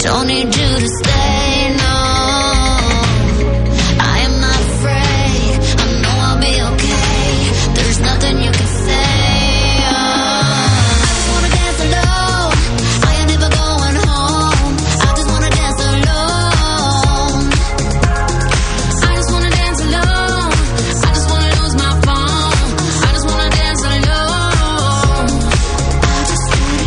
Don't need you to stay, no. I am not afraid. I know I'll be okay. There's nothing you can say. I just wanna dance alone. I ain't never going home. I just wanna dance alone. I just wanna dance alone. I just wanna lose my phone. I just wanna dance alone. I just wanna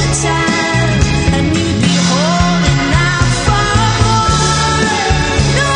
no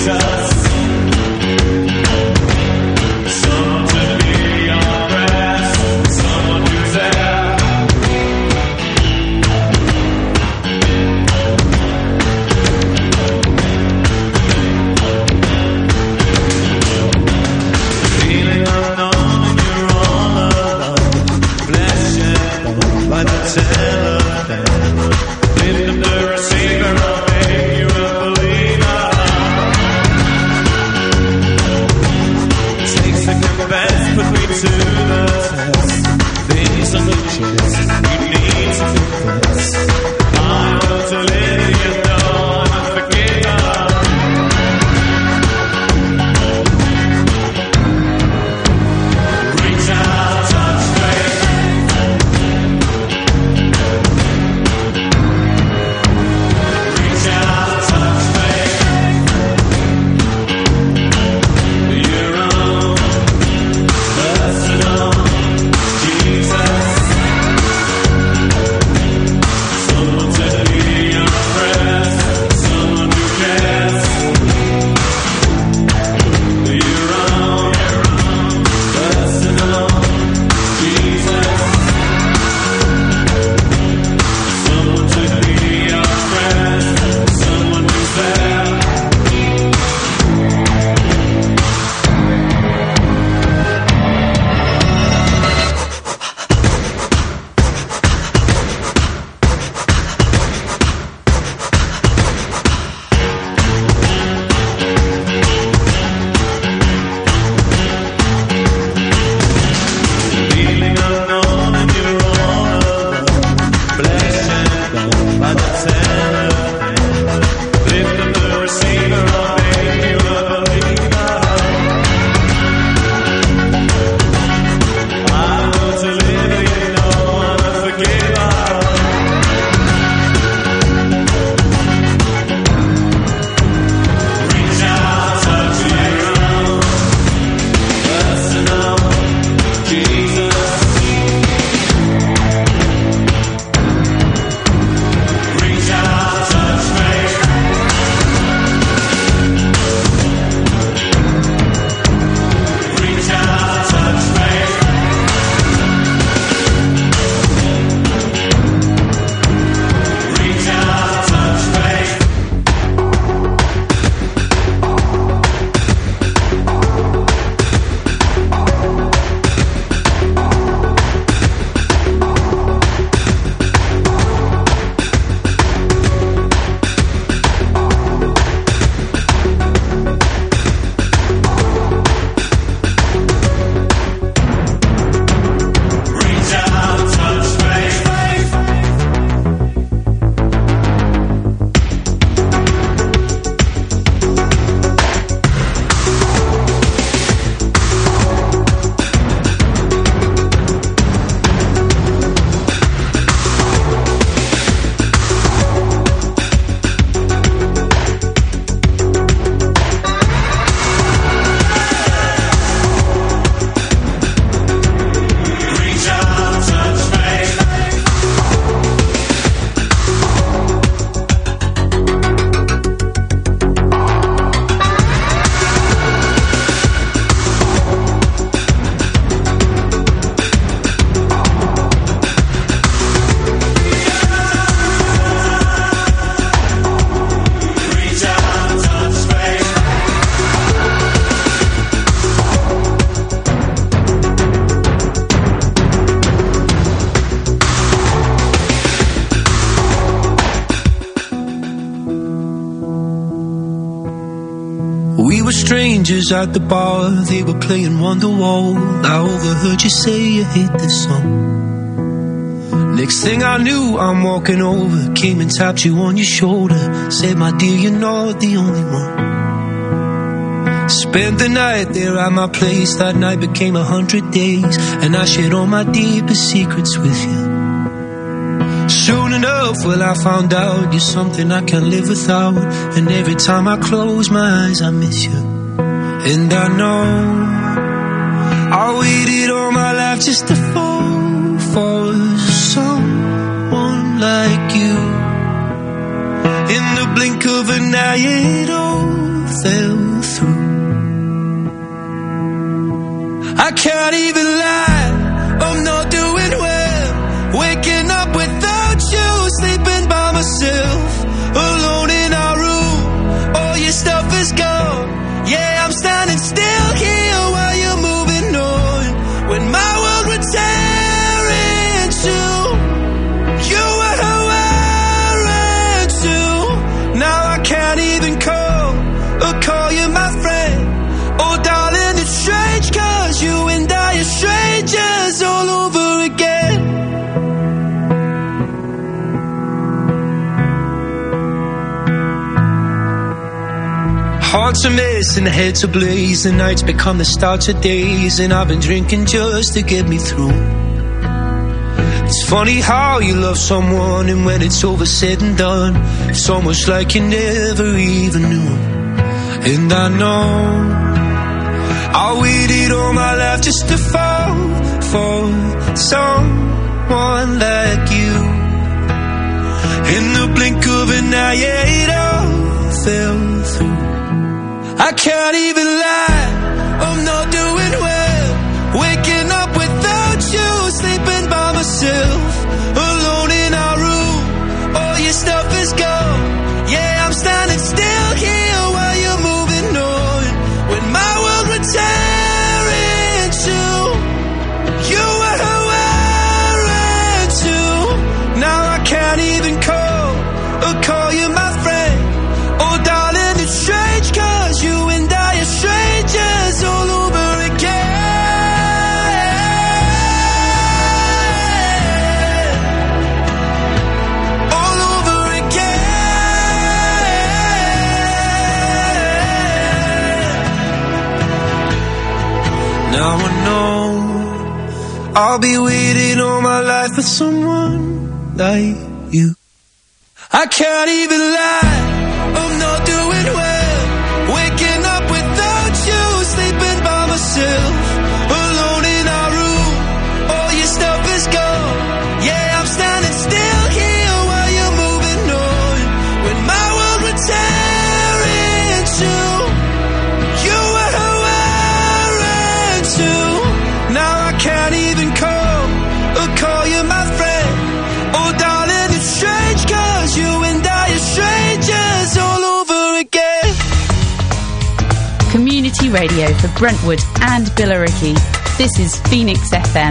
We were strangers at the bar, they were playing Wonderwall. I overheard you say you hate this song. Next thing I knew, I'm walking over, came and tapped you on your shoulder, said, my dear, you're not the only one. Spent the night there at my place, that night became 100 days, and I shared all my deepest secrets with you. Soon enough, well, I found out you're something I can't live without, and every time I close my eyes I miss you. And I know I waited all my life just to fall for someone like you. In the blink of an eye it all fell stuff is gone. Yeah, I'm standing still here while you're moving on. When my world would tear in two, you were wearing too. Now I can't even call you my friend. Oh darling, it's strange, 'cause you and I are strangers all over again. Hearts are missing, heads are blaze, the nights become the start of days, and I've been drinking just to get me through. It's funny how you love someone, and when it's over said and done, it's almost like you never even knew. And I know I waited all my life just to fall for someone like you. In the blink of an eye, yeah, it all fell through. I can't even lie, I'm not doing well. Waking up without you, sleeping by myself, alone in our room. All your stuff is gone. Yeah, I'm standing still here while you're moving on. When my world would tear in two, you were wearing too. Now I can't even call you my friend. Oh darling, it's strange, 'cause you and I are strangers all over again. All over again. Now I know I'll be waiting all my life for someone like you. I can't even lie, I'm not doing well. Waking up without you, sleeping by myself, alone in our room. All your stuff is gone. Yeah, I'm standing still here while you're moving on. When my world would tear in two, you were wearing too. Now I can't even call you my friend. Oh darling, it's strange, 'cause you and I are strangers all over again. Community radio for Brentwood and Billericay. This is Phoenix FM.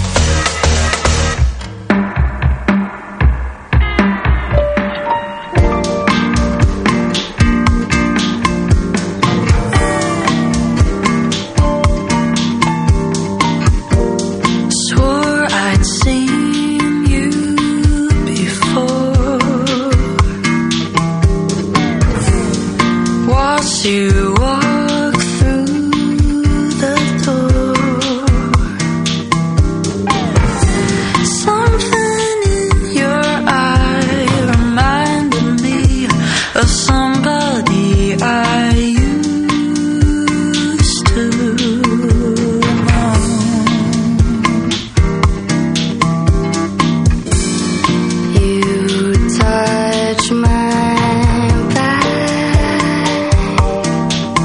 Swore I'd seen you before. Watched you walk through the door. Something in your eye reminded me of somebody I used to know. You touch my back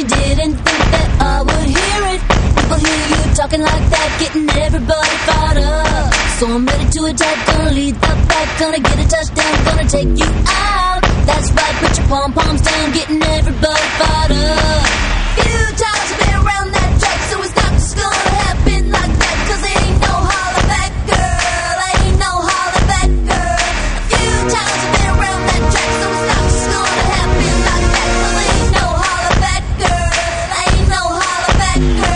didn't think that I would hear it. People hear you talking like that, getting everybody fired up. So I'm ready to attack, gonna lead the pack, gonna get a touchdown, gonna take you out. That's right, put your pom-poms down, getting everybody fired up. Few times I've been around that track, so it's not just gonna happen like that, 'cause there ain't no holler back, girl, ain't no holler back, girl. A few times I've been around that track, so it's not just gonna happen like that, 'cause there ain't no holler back, girl, ain't no holler back, girl.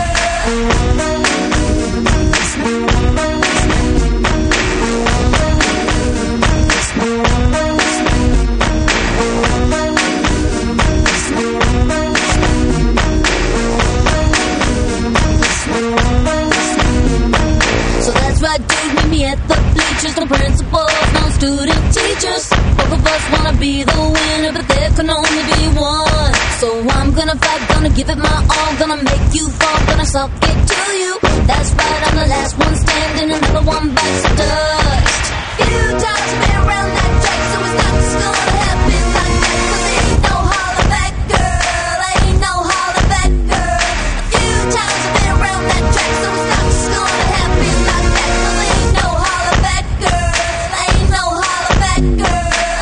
Dude, meet me at the bleachers. No principals, no student teachers. Both of us wanna be the winner, but there can only be one. So I'm gonna fight, gonna give it my all, gonna make you fall, gonna suck it to you. That's right, I'm the last one standing, another one bites the dust. Few times I've been around that track, so it's not just gonna happen like that, 'cause there ain't no holler back, girl, ain't no holler back, girl. A few times I've been around that track, so it's not just gonna happen like that, 'cause there ain't no holler back, girl, ain't no holler back, girl.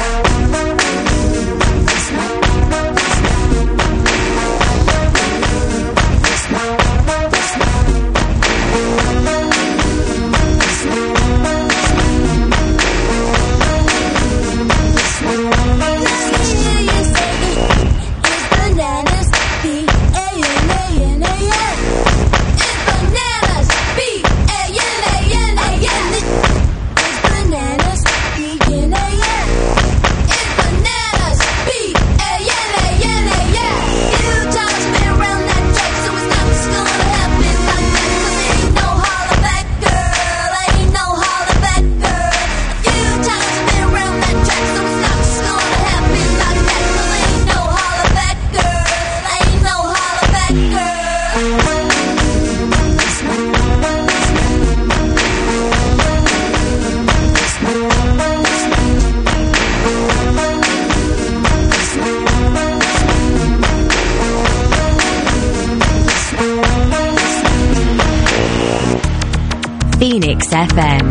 Phoenix FM.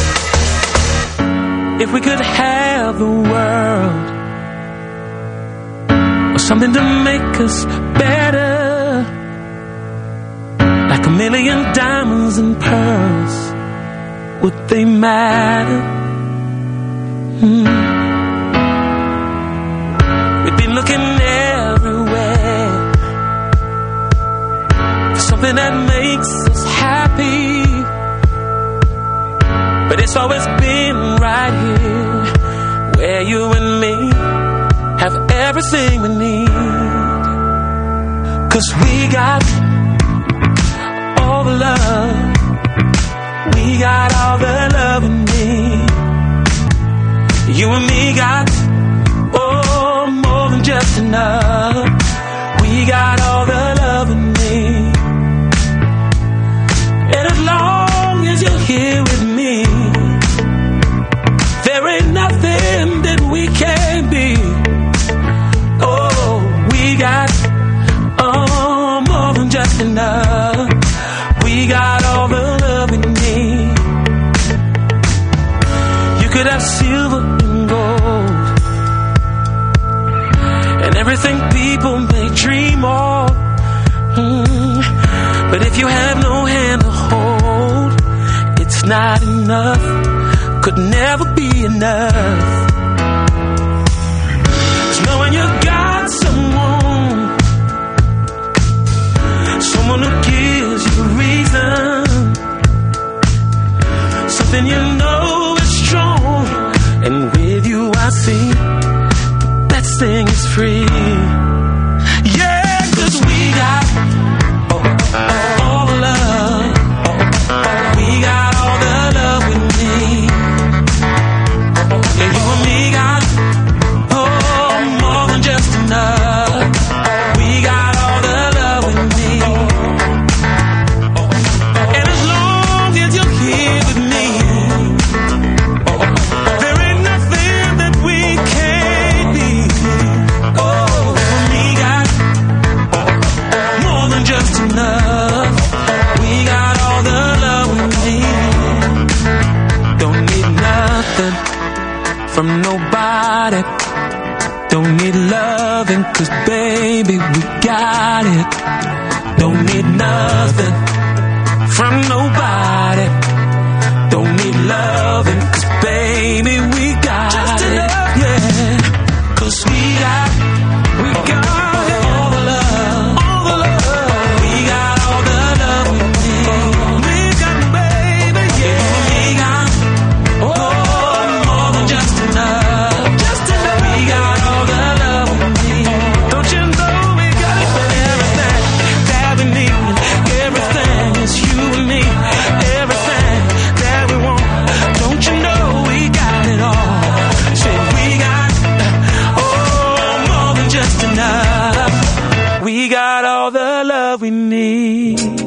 If we could have the world, or something to make us better, like a million diamonds and pearls, would they matter? We've been looking everywhere for something that makes us happy, but it's always been right here, where you and me have everything we need. 'Cause we got all the love, we got all the love we need. You and me got, oh, more than just enough. We got all the love we need. And as long as you're here with me, there ain't nothing that we can't be. Oh, we got more than just enough. We got all the love we need. You could have silver and gold, and everything people may dream of. But if you have no hand to hold, it's not enough. Could never be enough. 'Cause knowing you got someone who gives you reason, something you know is strong, and with you I see that thing is free. Yeah, 'cause we got all the love, we got all the love we need. And you and me got, oh, more than just enough. We got all the love we need. And as long as you're here with me, there ain't nothing that we can't be. Oh, 'cause baby we got it. Don't need nothing from nobody. Don't need loving, 'cause baby we got just it. Enough, yeah. 'Cause we got all the love, all the love. We got all the love we need. We got baby, yeah. We got more than just enough, just enough. We got all the love we need. Don't you know we got it for everything that we need? Everything is you and me. Everything that we want. Don't you know we got it all? Say we got more than just enough. We got all the love we need.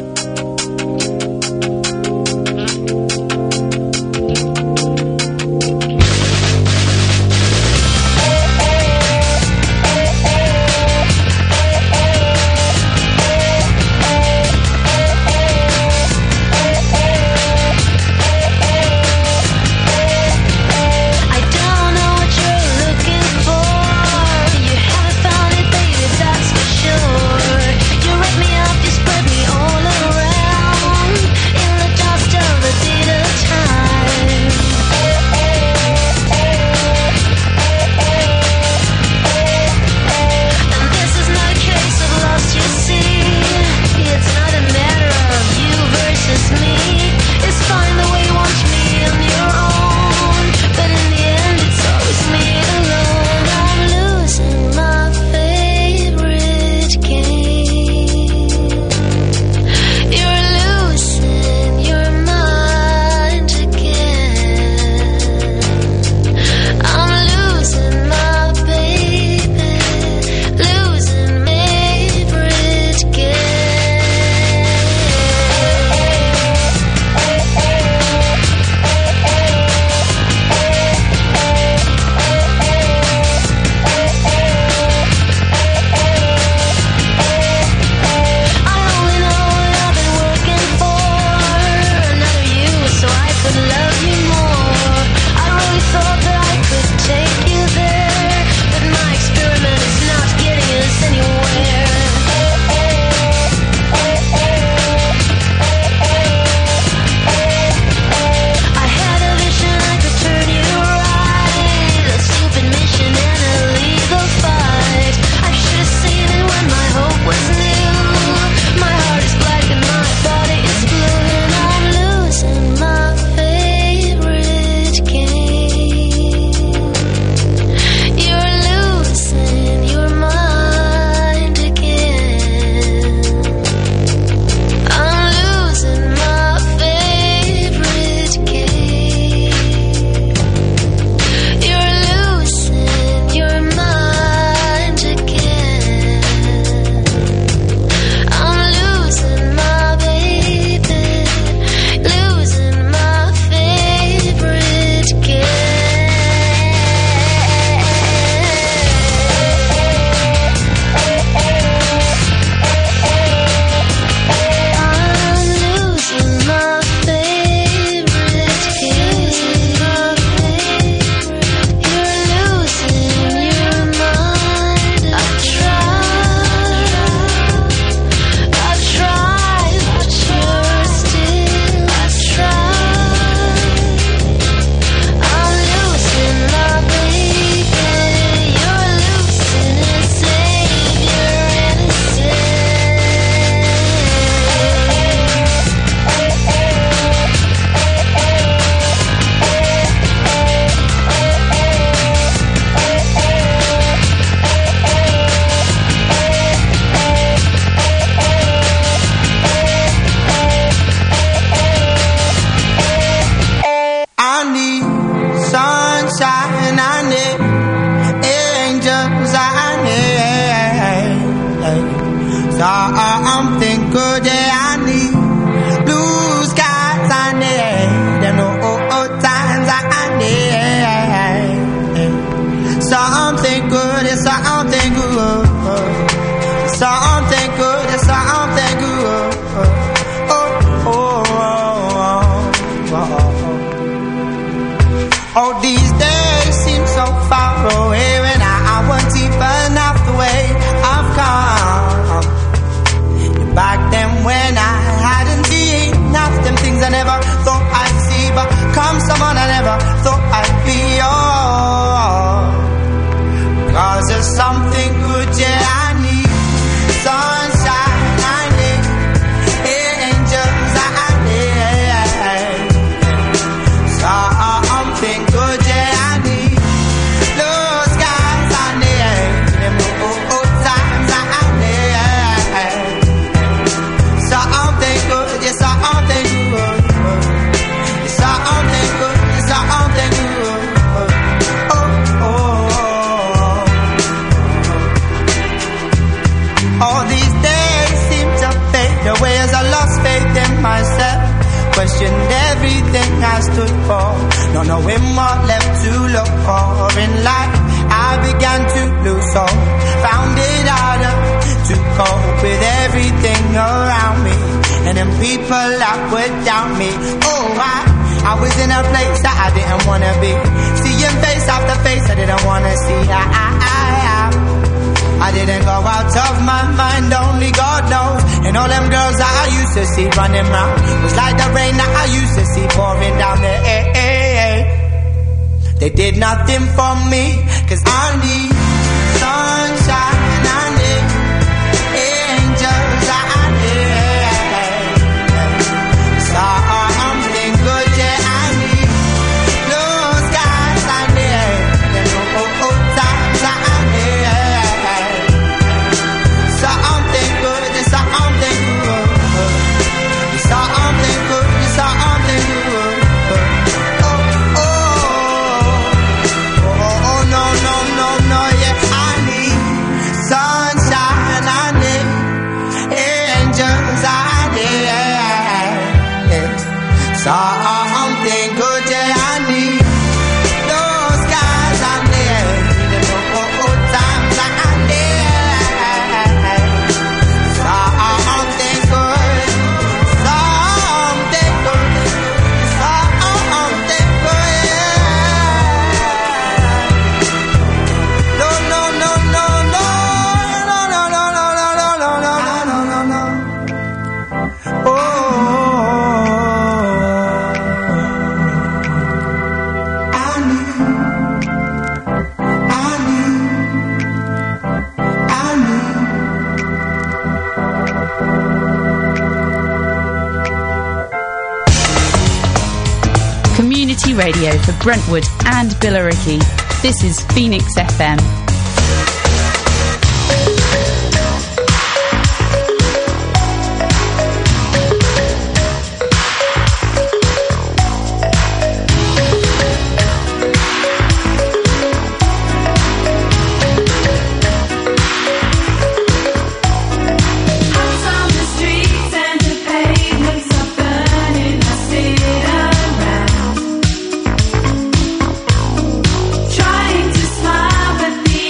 Something good I need. Blue skies I need. And old times I need. Something good is something good. Something good is something good. Oh, these days seem so far away when I wasn't even half the way. myself. Questioned everything I stood for, not knowing what left to look for in life. I began to lose hope, found it harder to cope with everything around me, and then people that would doubt me. Oh, I was in a place that I didn't wanna be, seeing face after face I didn't wanna see. I didn't go out of my mind, only God knows. And all them girls that I used to see running round was like the rain that I used to see pouring down the They did nothing for me, 'cause I need sunshine, I need angels, I need something good, yeah, I need blue skies, I need times, I need something good, something good, something good, something good. Something good, yeah, I need those skies, I need the times, I need something good, something good, something good, yeah. No, no, no, no, no, no, no, no, no, no, no, no, no, no, no. Oh. Community radio for Brentwood and Billericay. This is Phoenix FM. Trying to smile, but the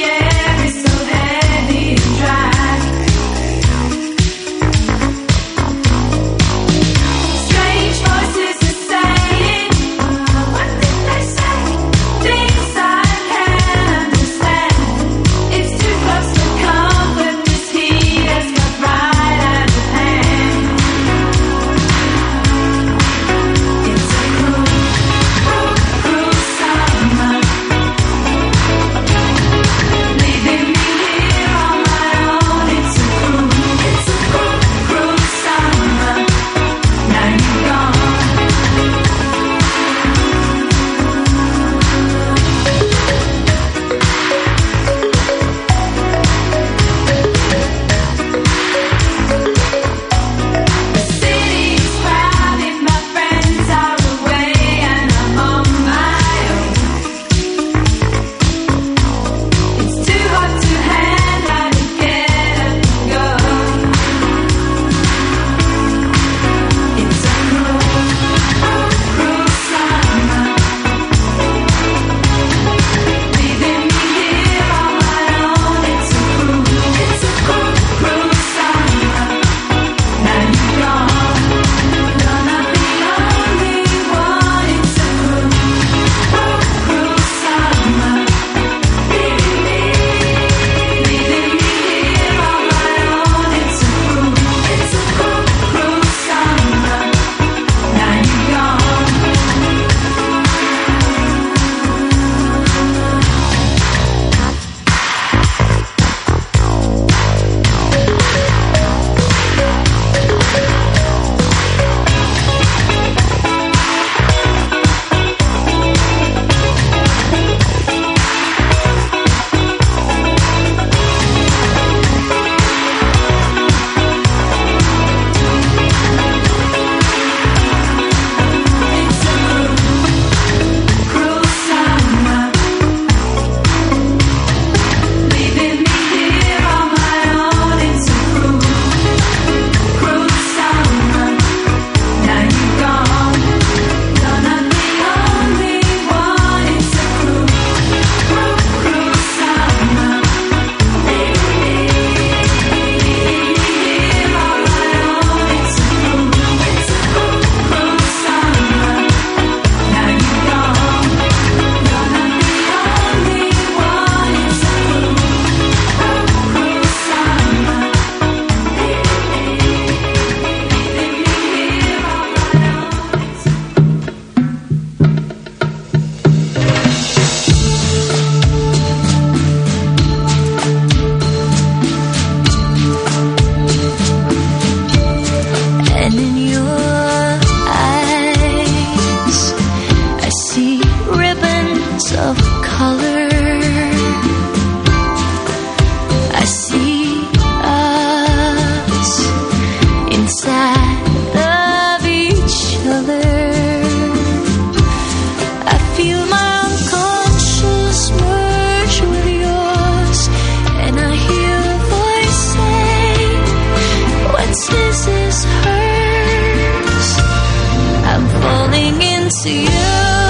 hurts, this is hers. I'm falling into you.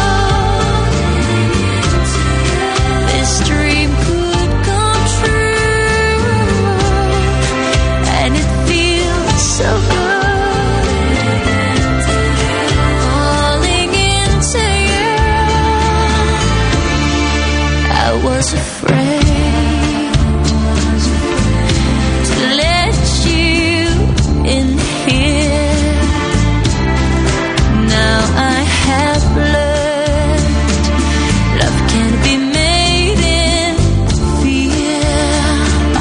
This dream could come true, and it feels so good. Falling into you. I was afraid to let you in here. Now I have learned love can be made in fear.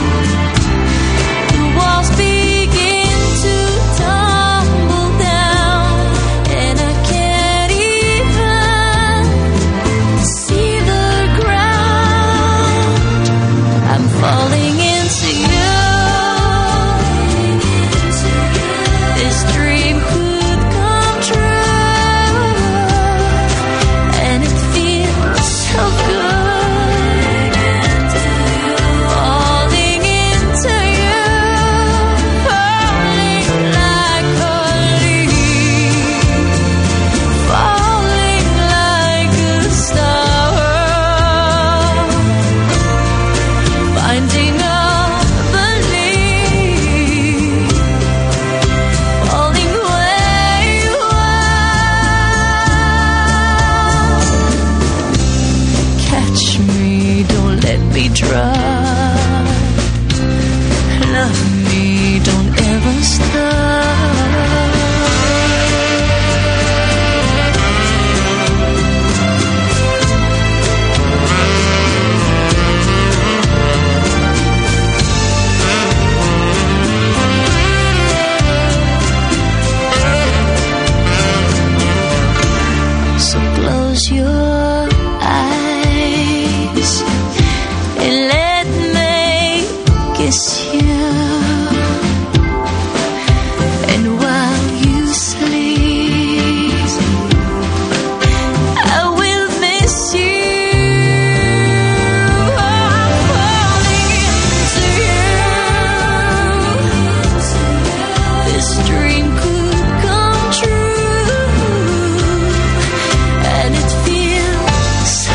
The walls begin to tumble down, and I can't even see the ground. I'm falling into you. This dream could come true, and it feels so good. Falling into you, falling like a leaf, falling like a star, finding a belief, falling where you are. Catch me, don't let me drop. Love me, don't ever stop. So close your eyes and let me kiss you. And while you sleep, I will miss you. I'm falling into you. This dream could come true, and it feels so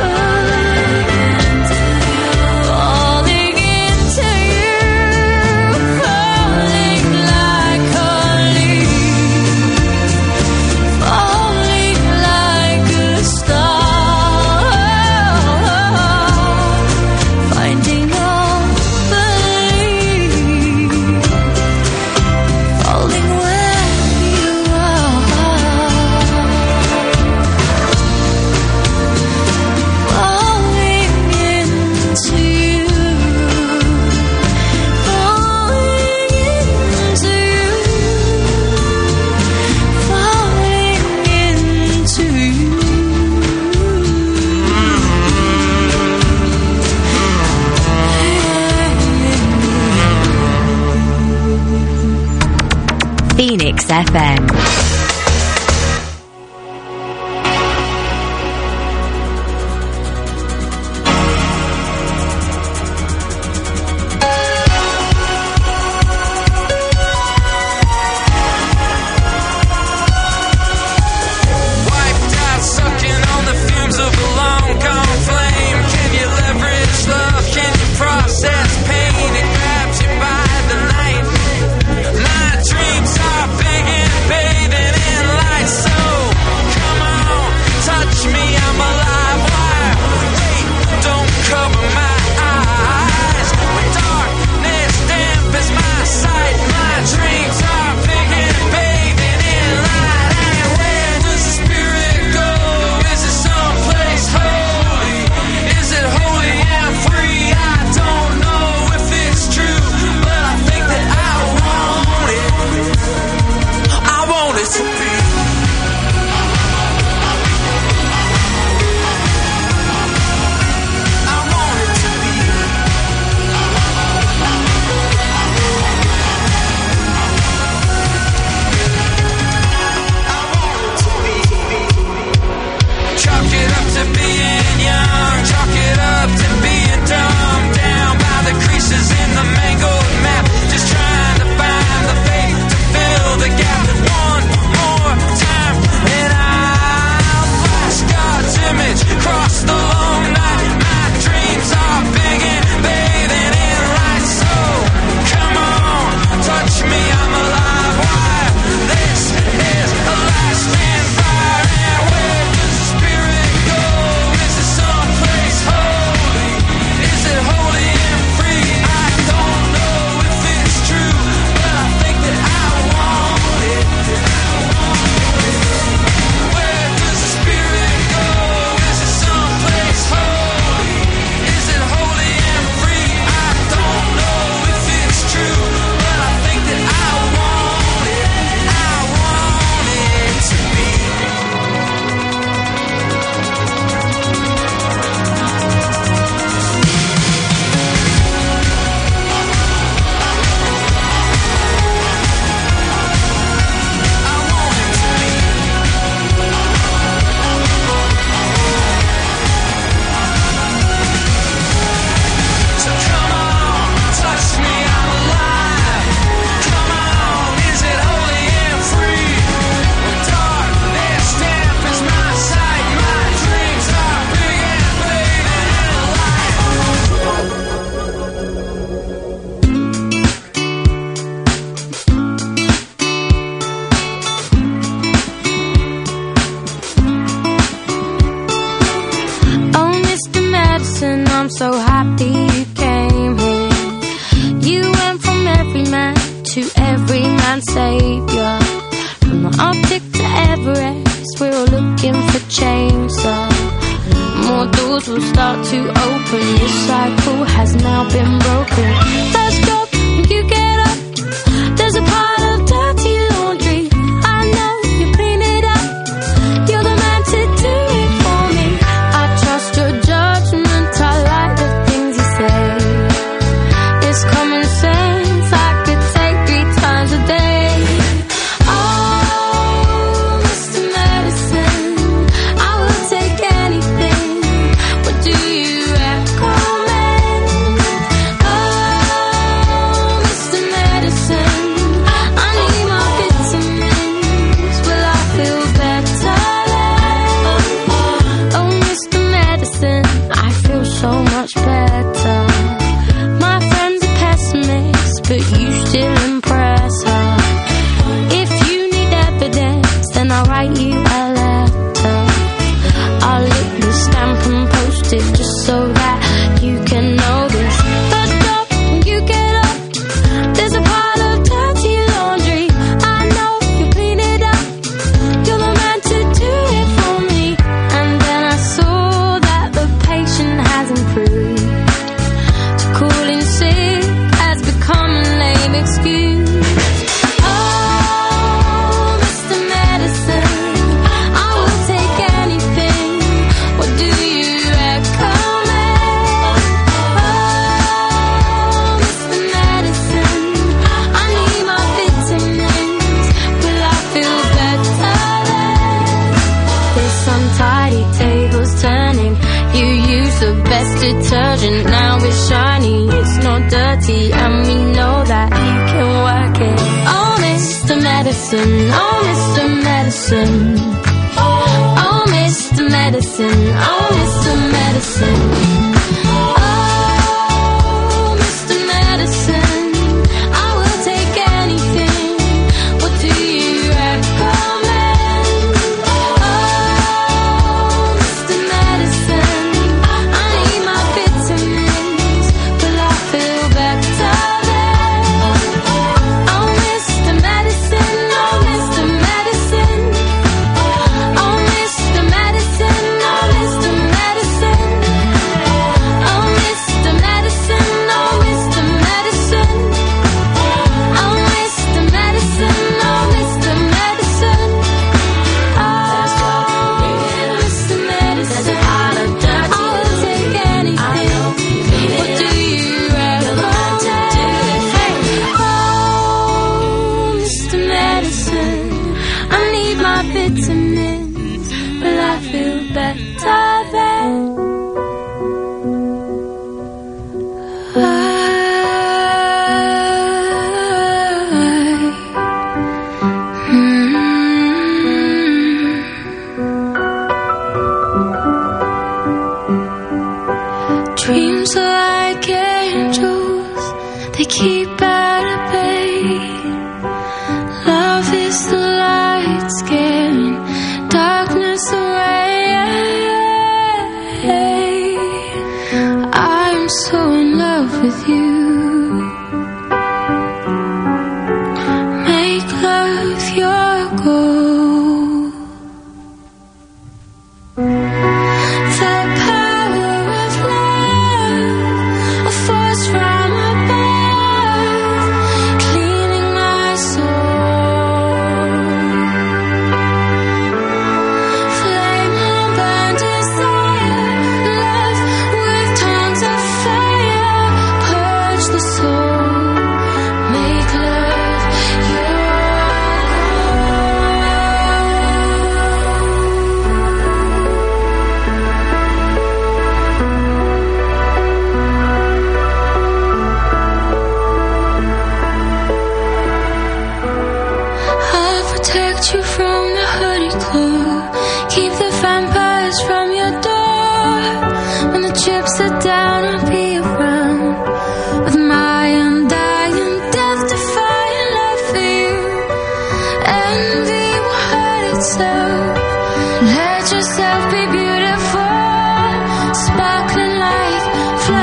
good. Falling into you, falling like a leaf, falling like a star, finding all belief, falling where you are. Falling into you, falling into you, falling into you. Phoenix FM. Wiped out, sucking on the fumes of a long-gone flame. Can you leverage love? Can you process pain? It grabs you by the night. My dreams are big and bathing so happy you came here. You went from everyman to every man's savior. From the Arctic to Everest, we're all looking for change, so more doors will start to open. This cycle has now been broken. First job, when you get up, there's a pile of dirty laundry. I know you clean it up. You're the man to do it for me. I trust your judgment. I like the things you say. It's common sense. I could take 3 times a day. Oh, Mr. Medicine, I will take anything. What do you recommend? Oh, Mr. Medicine, I need my vitamins. Will I feel better then? Oh, Mr. Medicine, I feel so much better. My friend's a pessimist, but you still impress her. If you need evidence, then I'll write you a letter. I'll lick the stamp and post it just so that you can know this. First up, when you get up, there's a pile of dirty laundry. I know you clean it up. You're the man to do it for me. And then I saw that the patient has improved. To calling sick has become a lame excuse. Oh, Mr. Medicine, I will take anything. What do you recommend? Oh, Mr. Medicine, I need my vitamins. Will I feel better then? This untidy table's turning. You use the best detergent, now it's shiny. It's not dirty, and we know that you can work it. Oh, Mr. Medicine, oh, Mr. Medicine. Oh, Mr. Medicine, oh, Mr. Medicine. Oh, Mr. Medicine, I will take anything. What do you recommend? Oh, Mr. Medicine, I need my vitamins. Will I feel better then? Oh, Mr. Medicine, oh, Mr. Medicine. Oh, Mr. Medicine, oh, Mr. Medicine. Oh, Mr. Medicine, oh, Mr. Medicine. Oh, Mr. Medicine, oh, Mr. Medicine. Oh, Mr. Medicine, I will take anything. What do you recommend? Oh, Mr. Medicine, I need my vitamins. Will I feel better then? Dreams are like angels, they keep at bay. Love is the light scaring darkness away. I'm so in love with you. Make love your goal. The power of love, a force from above, cleaning my soul. Flame and burn desire, love with tongues of fire, purge the soul. Make love your I'll protect you from the hoodie claw. Keep the vampires from your door. When the chips are down, I'll be around with my undying, death-defying love for you. Envy will hurt itself. Let yourself be beautiful, sparkling like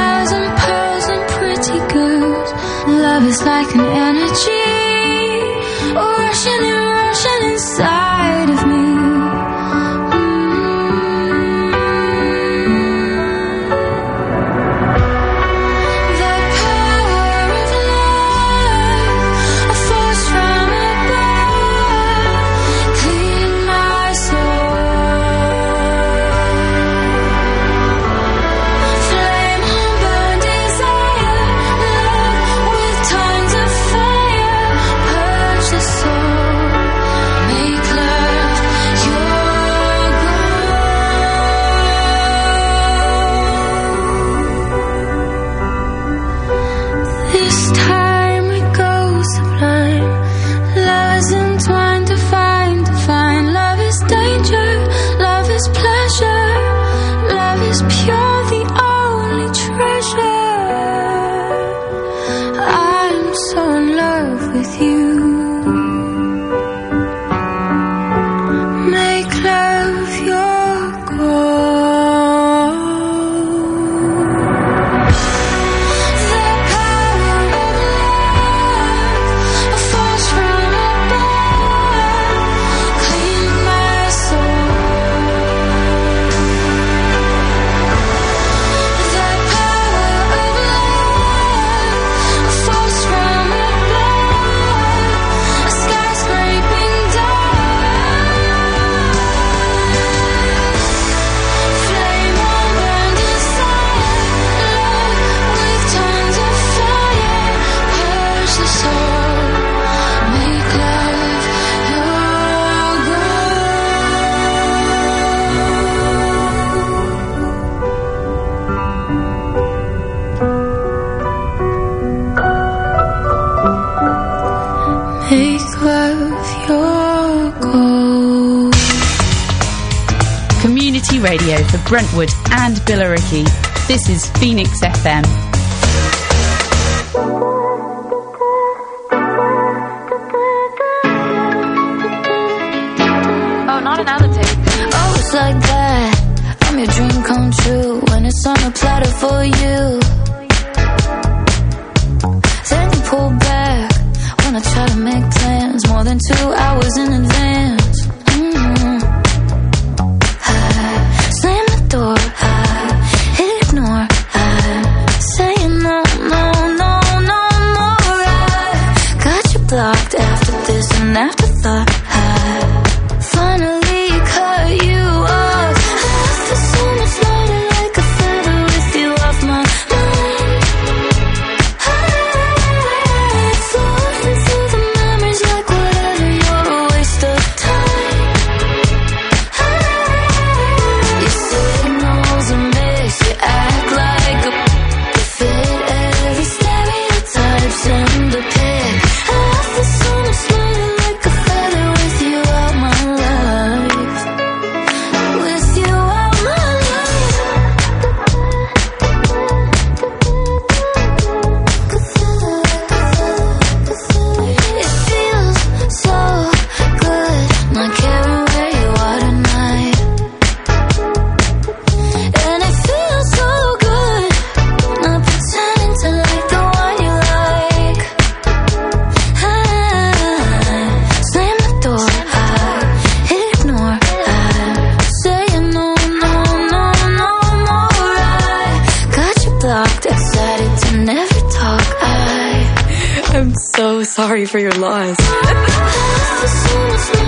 speak of your gold. Community radio for Brentwood and Billericay. This is Phoenix FM. Oh, not another tape. Oh, it's like that. I'm your dream come true when it's on a platter for you. Then you pull back when I try to make plans more than 2 hours in advance. Slam the door, I ignore, I say no, no, no, no more. I got you blocked after this and afterthought. I finally cut you off. I feel so much lighter like a feather with you off my mind. I floating through the memories like whatever, you're a waste of time. You signals a miss, you act like a fit every stereotype, send a pic. I feel so much lighter like a feather with you out my life. With you out my life. It feels so good not caring where you are tonight. And it feels so good not pretending to like the one you like. I slam the door, I ignore, I say no, no, no, no more. I got you blocked, excited to never talk. I'm so sorry for your loss. I feel so much